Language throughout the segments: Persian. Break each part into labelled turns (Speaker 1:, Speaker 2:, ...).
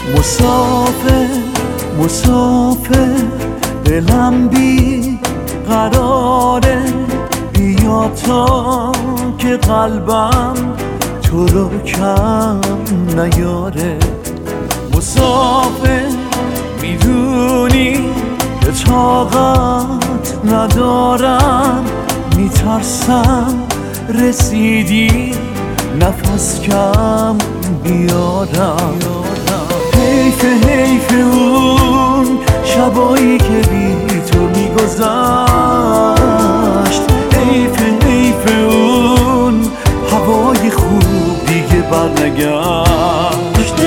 Speaker 1: مسافر مسافر دلم بی قراره، بیا تا که قلبم تو رو کم نیاره. مسافر میدونی که طاقت ندارم، میترسم رسیدی نفس کم بیارم. حیف حیف اون شبایی که بی تو میگذشت، حیف حیف اون هوای خوب دیگه برنگشت.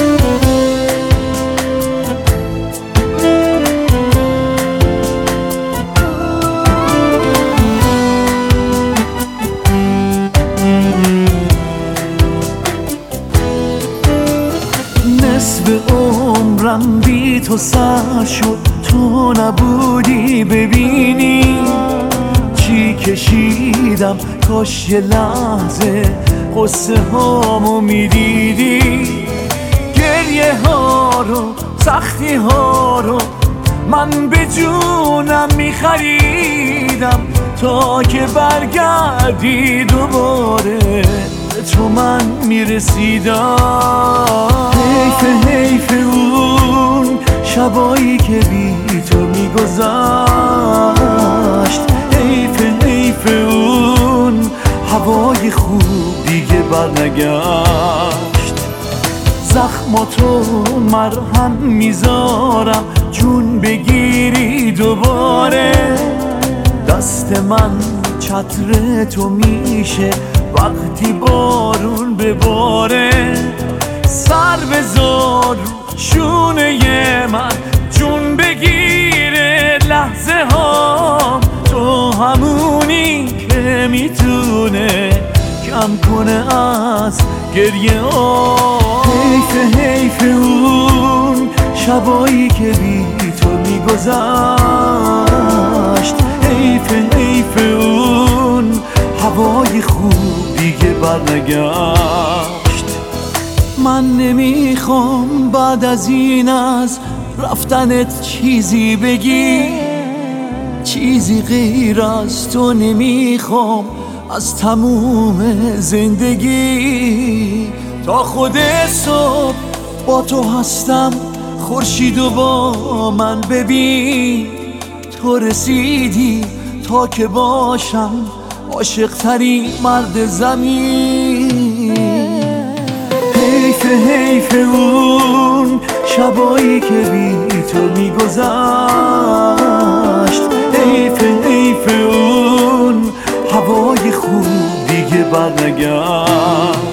Speaker 1: نصف عمرم بی تو سر شد، تو نبودی ببینی چی کشیدم. کاش یه لحظه قصه هامو میدیدی، گریه ها رو سختی ها رو من به جونم میخریدم تا که برگردی دوباره تو من میرسیدم. حیف حیف اون شبایی که بی تو میگذشت، حیف حیف اون هوای خوب دیگه برنگشت. زخماتو مرهم میذارم جون بگیری دوباره، دست من چتر تو میشه وقتی بارون بباره. سر بذار رو شونه من جون بگیره لحظه ها، تو همونی که میتونه کم کنه از گریه ها. حیف حیف اون شبایی که بی تو میگذشت، حیف حیف اون هوای خوب دیگه برنگشت. من نمیخوام بعد از این از رفتنت چیزی بگی، چیزی غیر از تو نمیخوام از تموم زندگی. تا خود صبح با تو هستم، خورشیدو با من ببین. تو رسیدی تا که باشم عاشق ترین مرد زمین. حیف حیف اون شبایی که بی تو میگذشت، حیف حیف اون هوای خوب دیگه برنگشت.